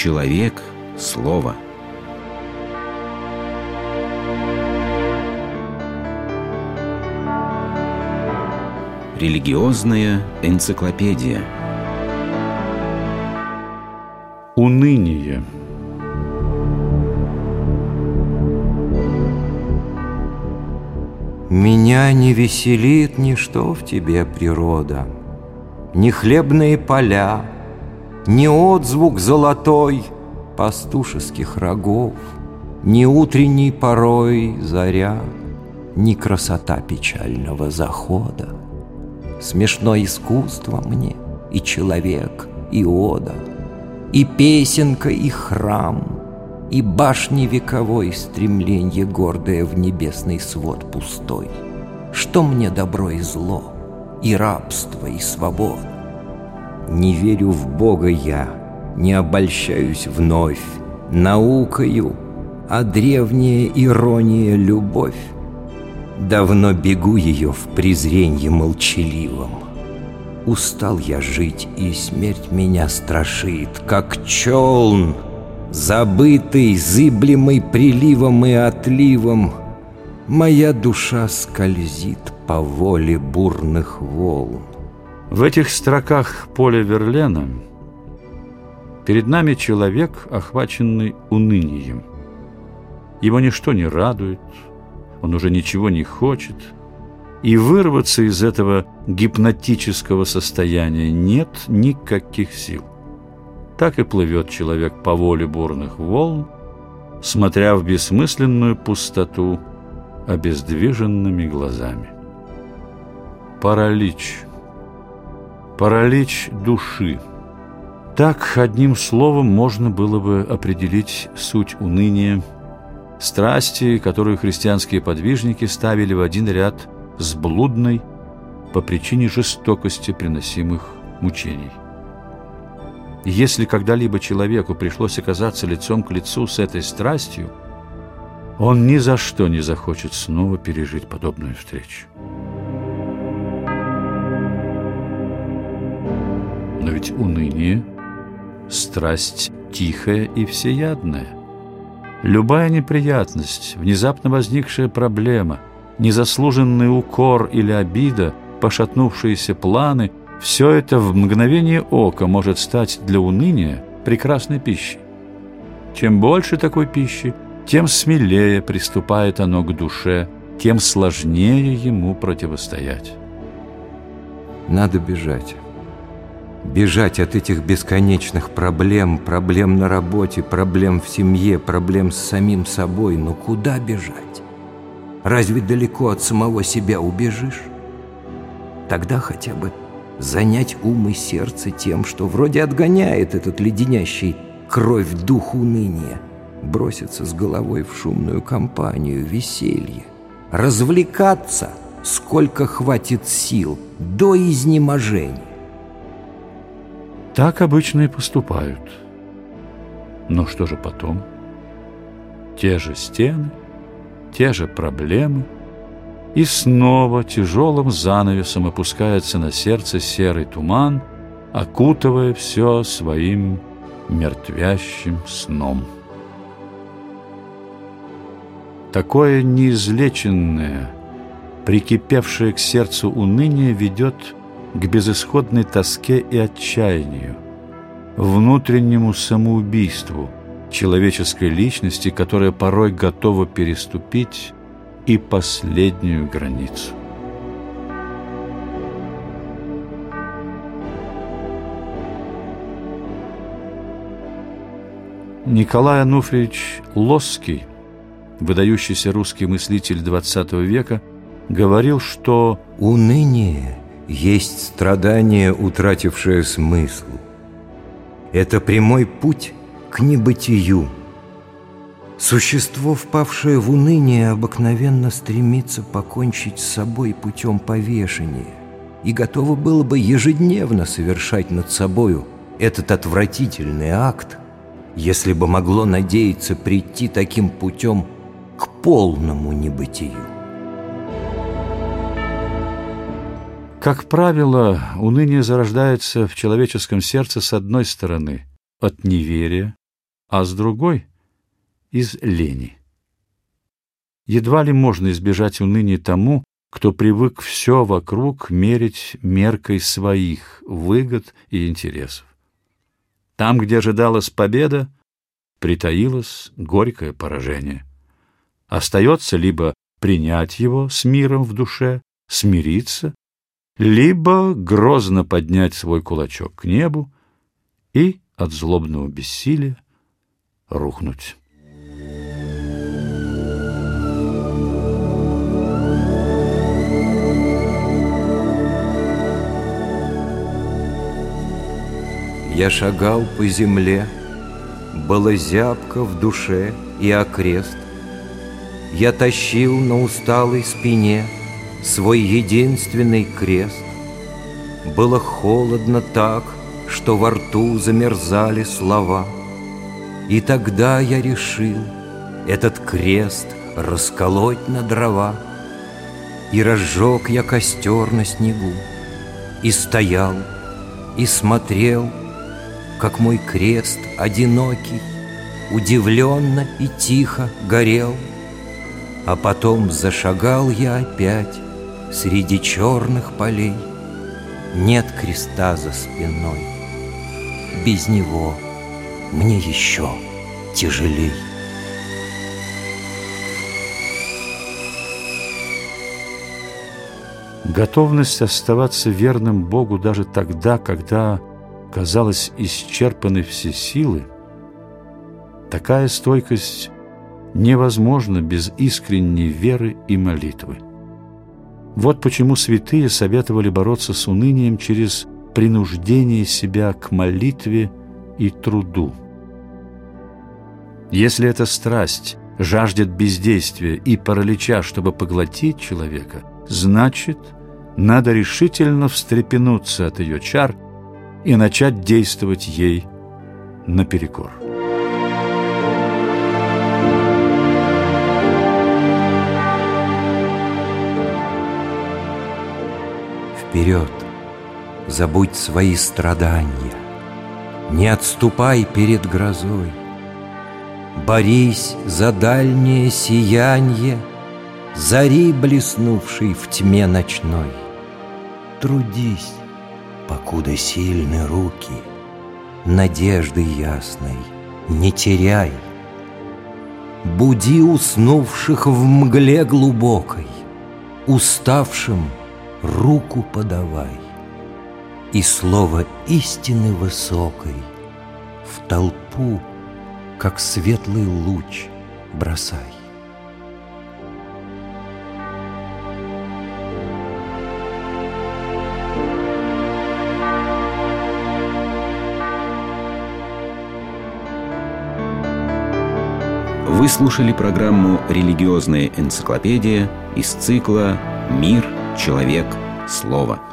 Человек – слово. Религиозная энциклопедия. Уныние. Меня не веселит ничто в тебе, природа, ни хлебные поля, ни отзвук золотой пастушеских рогов, ни утренней порой заря, ни красота печального захода. Смешно искусство мне и человек, и ода, и песенка, и храм, и башни вековой стремленье гордое в небесный свод пустой. Что мне добро и зло, и рабство, и свобода? Не верю в Бога я, не обольщаюсь вновь наукою, а древняя ирония любовь. Давно бегу ее в презренье молчаливом. Устал я жить, и смерть меня страшит, как челн, забытый, зыблемый приливом и отливом. Моя душа скользит по воле бурных волн. В этих строках Поля Верлена перед нами человек, охваченный унынием. Его ничто не радует, он уже ничего не хочет, и вырваться из этого гипнотического состояния нет никаких сил. Так и плывет человек по воле бурных волн, смотря в бессмысленную пустоту обездвиженными глазами. Паралич. Паралич души. Так, одним словом, можно было бы определить суть уныния, страсти, которую христианские подвижники ставили в один ряд с блудной по причине жестокости приносимых мучений. Если когда-либо человеку пришлось оказаться лицом к лицу с этой страстью, он ни за что не захочет снова пережить подобную встречу. Но ведь уныние – страсть тихая и всеядная. Любая неприятность, внезапно возникшая проблема, незаслуженный укор или обида, пошатнувшиеся планы – все это в мгновение ока может стать для уныния прекрасной пищей. Чем больше такой пищи, тем смелее приступает оно к душе, тем сложнее ему противостоять. Надо бежать. Бежать от этих бесконечных проблем, проблем на работе, проблем в семье, проблем с самим собой. Но куда бежать? Разве далеко от самого себя убежишь? Тогда хотя бы занять ум и сердце тем, что вроде отгоняет этот леденящий кровь дух уныния, броситься с головой в шумную компанию, веселье, развлекаться, сколько хватит сил, до изнеможения. Так обычно и поступают. Но что же потом? Те же стены, те же проблемы, и снова тяжелым занавесом опускается на сердце серый туман, окутывая все своим мертвящим сном. Такое неизлеченное, прикипевшее к сердцу уныние ведет к безысходной тоске и отчаянию, внутреннему самоубийству человеческой личности, которая порой готова переступить и последнюю границу. Николай Ануфриевич Лосский, выдающийся русский мыслитель XX века, говорил, что уныние есть страдание, утратившее смысл. Это прямой путь к небытию. Существо, впавшее в уныние, обыкновенно стремится покончить с собой путем повешения и готово было бы ежедневно совершать над собою этот отвратительный акт, если бы могло надеяться прийти таким путем к полному небытию. Как правило, уныние зарождается в человеческом сердце с одной стороны от неверия, а с другой — из лени. Едва ли можно избежать уныния тому, кто привык все вокруг мерить меркой своих выгод и интересов. Там, где ожидалась победа, притаилось горькое поражение. Остается либо принять его с миром в душе, смириться, либо грозно поднять свой кулачок к небу и от злобного бессилия рухнуть. Я шагал по земле, было зябко в душе и окрест. Я тащил на усталой спине свой единственный крест. Было холодно так, что во рту замерзали слова. И тогда я решил этот крест расколоть на дрова. И разжег я костер на снегу, и стоял, и смотрел, как мой крест одинокий удивленно и тихо горел. А потом зашагал я опять среди черных полей. Нет креста за спиной, без него мне еще тяжелей. Готовность оставаться верным Богу даже тогда, когда, казалось, исчерпаны все силы, такая стойкость невозможна без искренней веры и молитвы. Вот почему святые советовали бороться с унынием через принуждение себя к молитве и труду. Если эта страсть жаждет бездействия и паралича, чтобы поглотить человека, значит, надо решительно встрепенуться от ее чар и начать действовать ей наперекор. Вперед, забудь свои страдания, не отступай перед грозой. Борись за дальнее сиянье зари, блеснувшей в тьме ночной. Трудись, покуда сильны руки, надежды ясной не теряй. Буди уснувших в мгле глубокой, уставшим руку подавай, и слово истины высокой в толпу, как светлый луч, бросай. Вы слушали программу «Религиозная энциклопедия» из цикла «Мир, человек, слово».